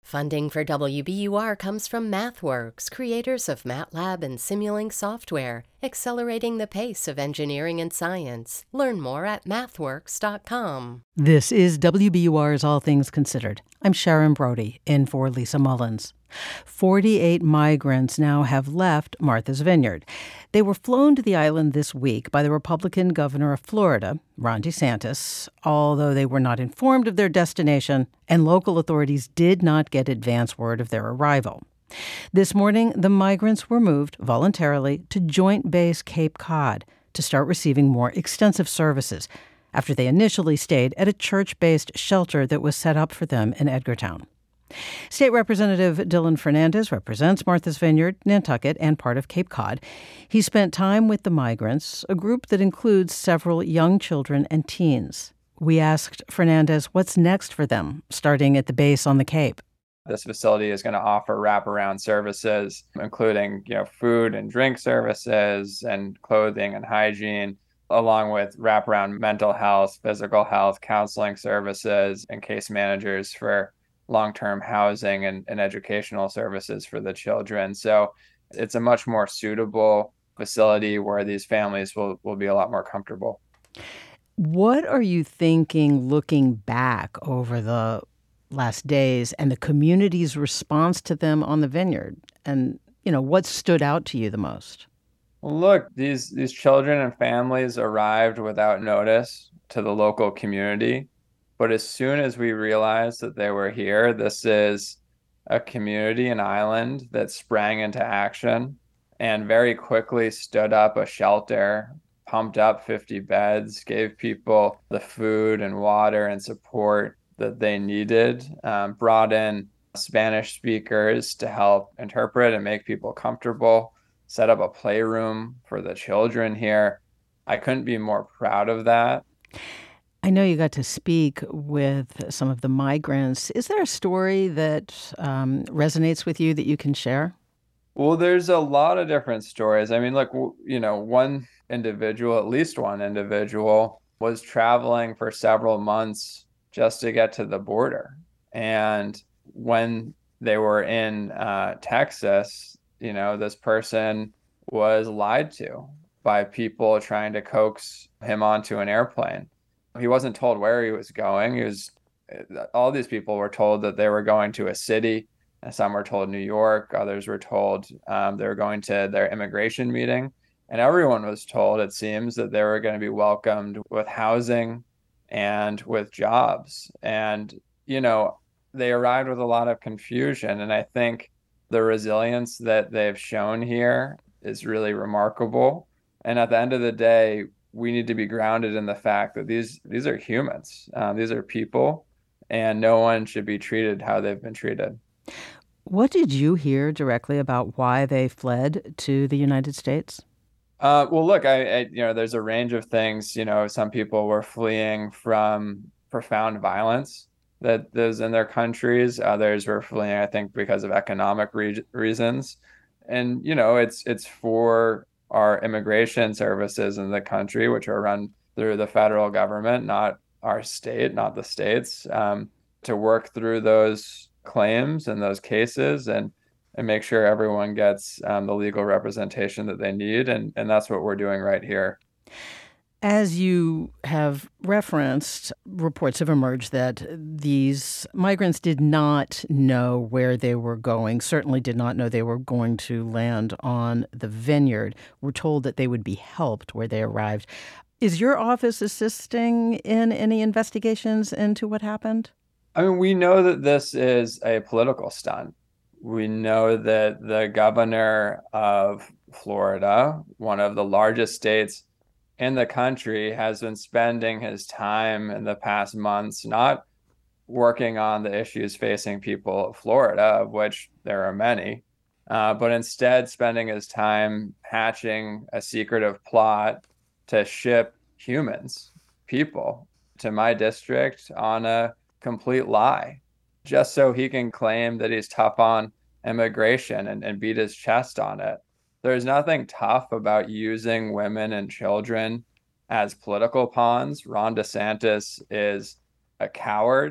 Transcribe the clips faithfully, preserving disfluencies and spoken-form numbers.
Funding for W B U R comes from MathWorks, creators of MATLAB and Simulink software, accelerating the pace of engineering and science. Learn more at mathworks dot com. This is W B U R's All Things Considered. I'm Sharon Brody, in for Lisa Mullins. forty-eight migrants now have left Martha's Vineyard. They were flown to the island this week by the Republican governor of Florida, Ron DeSantis, although they were not informed of their destination, and local authorities did not get advance word of their arrival. This morning, the migrants were moved voluntarily to Joint Base Cape Cod to start receiving more extensive services after they initially stayed at a church-based shelter that was set up for them in Edgartown. State Representative Dylan Fernandez represents Martha's Vineyard, Nantucket, and part of Cape Cod. He spent time with the migrants, a group that includes several young children and teens. We asked Fernandez what's next for them, starting at the base on the Cape. This facility is going to offer wraparound services, including, you know, food and drink services and clothing and hygiene, along with wraparound mental health, physical health, counseling services, and case managers for long-term housing and, and educational services for the children. So it's a much more suitable facility where these families will, will be a lot more comfortable. What are you thinking looking back over the last days and the community's response to them on the vineyard? And, you know, what stood out to you the most? Look, these, these children and families arrived without notice to the local community. But as soon as we realized that they were here, this is a community, an island that sprang into action and very quickly stood up a shelter, pumped up fifty beds, gave people the food and water and support that they needed, um, brought in Spanish speakers to help interpret and make people comfortable, set up a playroom for the children here. I couldn't be more proud of that. I know you got to speak with some of the migrants. Is there a story that um, resonates with you that you can share? Well, there's a lot of different stories. I mean, look, you know, one individual, at least one individual, was traveling for several months just to get to the border. And when they were in uh, Texas, you know, this person was lied to by people trying to coax him onto an airplane. He wasn't told where he was going. He was, all these people were told that they were going to a city. And some were told New York. Others were told um, they were going to their immigration meeting. And everyone was told, it seems, that they were going to be welcomed with housing and with jobs. And, you know, they arrived with a lot of confusion. And I think the resilience that they've shown here is really remarkable. And at the end of the day, we need to be grounded in the fact that these these are humans. Um, these are people, and no one should be treated how they've been treated. What did you hear directly about why they fled to the United States? Uh, well, look, I, I you know, there's a range of things. You know, some people were fleeing from profound violence that was in their countries. Others were fleeing, I think, because of economic re- reasons. And you know, it's it's for our immigration services in the country, which are run through the federal government, not our state, not the states, um, to work through those claims and those cases and and make sure everyone gets um, the legal representation that they need. And, and that's what we're doing right here. As you have referenced, reports have emerged that these migrants did not know where they were going, certainly did not know they were going to land on the vineyard. We're told that they would be helped where they arrived. Is your office assisting in any investigations into what happened? I mean, we know that this is a political stunt. We know that the governor of Florida, one of the largest states in the country, has been spending his time in the past months not working on the issues facing people of Florida, of which there are many, uh, but instead spending his time hatching a secretive plot to ship humans, people, to my district on a complete lie, just so he can claim that he's tough on immigration and, and beat his chest on it. There's nothing tough about using women and children as political pawns. Ron DeSantis is a coward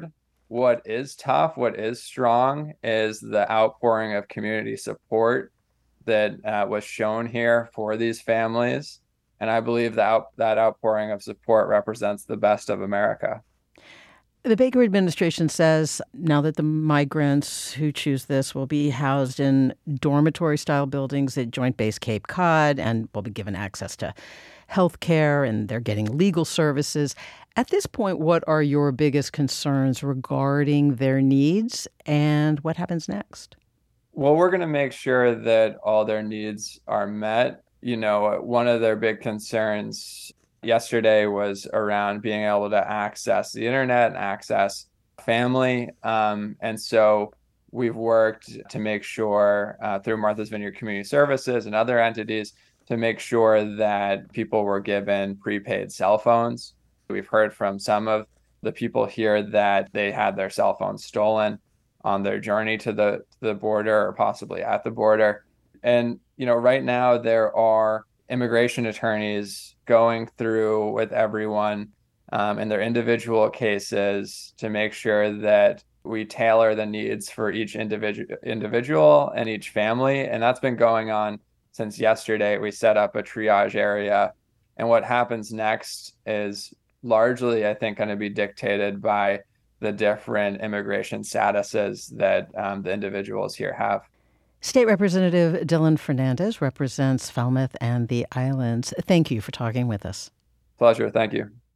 what is tough, what is strong, is the outpouring of community support that uh, was shown here for these families. And I believe that out, that outpouring of support represents the best of America. The Baker administration says now that the migrants who choose this will be housed in dormitory-style buildings at Joint Base Cape Cod and will be given access to health care, and they're getting legal services. At this point, what are your biggest concerns regarding their needs and what happens next? Well, we're going to make sure that all their needs are met. You know, one of their big concerns yesterday was around being able to access the internet and access family. Um, and so we've worked to make sure uh, through Martha's Vineyard Community Services and other entities to make sure that people were given prepaid cell phones. We've heard from some of the people here that they had their cell phones stolen on their journey to the, to the border or possibly at the border. And, you know, right now there are immigration attorneys going through with everyone um, in their individual cases to make sure that we tailor the needs for each individual individual and each family. And that's been going on since yesterday. We set up a triage area. And what happens next is largely, I think, going to be dictated by the different immigration statuses that um, the individuals here have. State Representative Dylan Fernandes represents Falmouth and the Islands. Thank you for talking with us. Pleasure. Thank you.